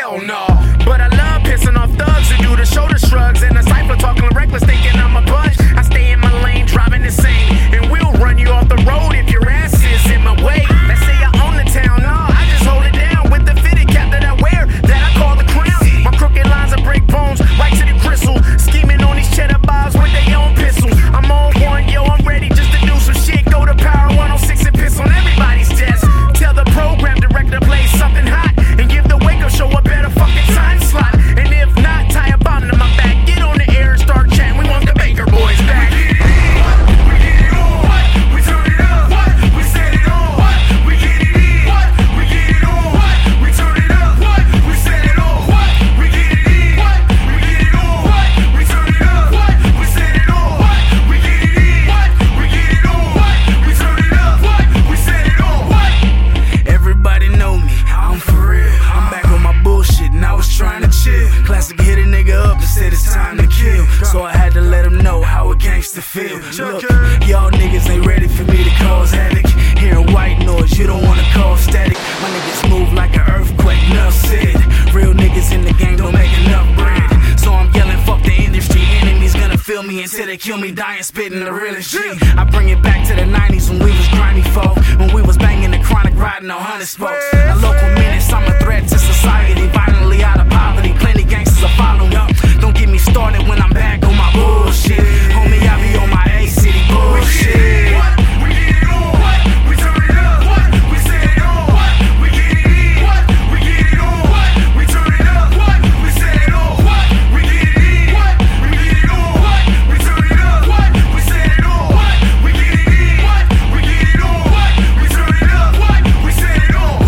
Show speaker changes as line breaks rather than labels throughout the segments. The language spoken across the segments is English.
hell no. But I love pissing off thugs who do the shoulder shrugs and the cypher talking reckless, thinking I'm a bunch. I stay in my lane, driving insane, and we'll run you off the road if your ass is in my way. Let's say I own the town, nah, I just hold it down with the fitted cap that I wear, that I call the crown. My crooked lines will break bones, right to the gristle, scheming on these cheddar bobs with their own pistols. I'm on one, yo, I'm ready just to do some shit. Go to Power 106 and piss on everybody's desk. Tell the program director to play something hot and give the wake-up show a better fucking time slot. And if not, tie a bomb to my back, get on the air and start chatting. We want the Baker Boys back.
We get it on. We turn it up. We set it on. We get it in. We get it on. We turn it up. We set it on. We get it in. We get it on. We turn it up. We set it on. We get it in. We get it on. We turn it up. We set it on.
Everybody know me, I'm for real. I'm back on my bullshit and I was trying to chill. Classic hit a nigga up and said it's time to kill. So I had to let him know how a gangster feel. Look, y'all niggas ain't ready for me to cause havoc. Hearing white noise, you don't wanna cause static. My niggas move like an earthquake, enough said. Real niggas in the game don't make enough bread. So I'm yelling, fuck the industry. Enemies gonna feel me until they kill me, dying, spitting the realest G. I bring it back to the 90s when we was grimy folk, when we was banging the chronic, riding on 100 spokes. A local menace, I'm a threat to society. Violently out of poverty, plenty gangsters will follow me. Don't get me started when I'm back on my bullshit. Homie, I be on my A-City bullshit.
We get it on. We turn it up. We set it on. We get it in. We get it on. We turn it up. We set it on. We get it in. We get it on. We turn it up. We set it on. We get it in. We get it on. We turn it up. We set it on.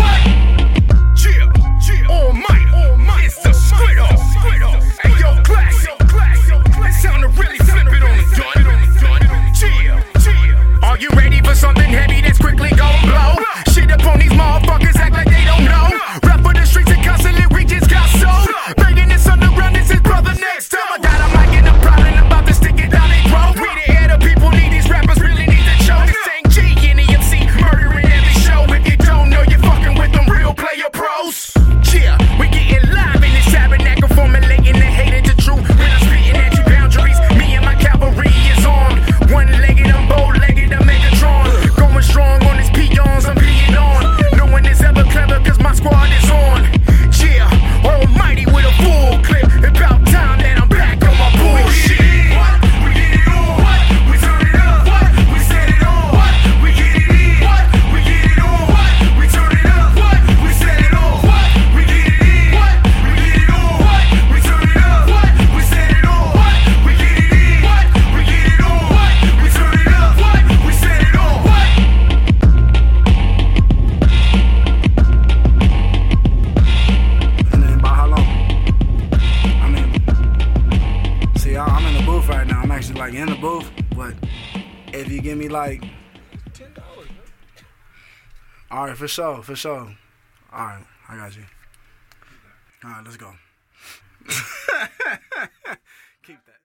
Chill, all might, it's the split off. Hey yo, classic, it's time to really flip it on the gun. Chill, are you ready for something heavy that's quickly gon' blow? Shit up on these motherfuckers, act like they don't know. Rap for the streets and constantly reaches got sold. Banging this underground, this is brother next time. I got a mic and a problem about to stick it down they throat. We the air the people need, these rappers really need to show. This ain't G in the MC, murdering every show. If you don't know, you're fucking with them real player pros. Yeah, we getting live in this tabernacle, formulating the hate into truth. When I'm spitting at you boundaries, me and my cavalry is armed. One-legged, I'm bow-legged, I'm Megatron. Going strong on his peons, I'm being on. No one is ever clever, cause my squad is on. Yeah, almighty with a full clip. About time that I'm back on my bullshit.
We get it on. We turn it up. We set it on. We get it in. We get it on. We turn it up. We set it on. We get it in. We get it on. We turn it up. We set it on. We get it in. We get it on. We turn it up. We set it on.
And then about how long? I mean, see, I'm in the booth right now. I'm actually like in the booth, but if you give me like $10, all right, for sure. All right, I got you. All right, let's go. Keep that.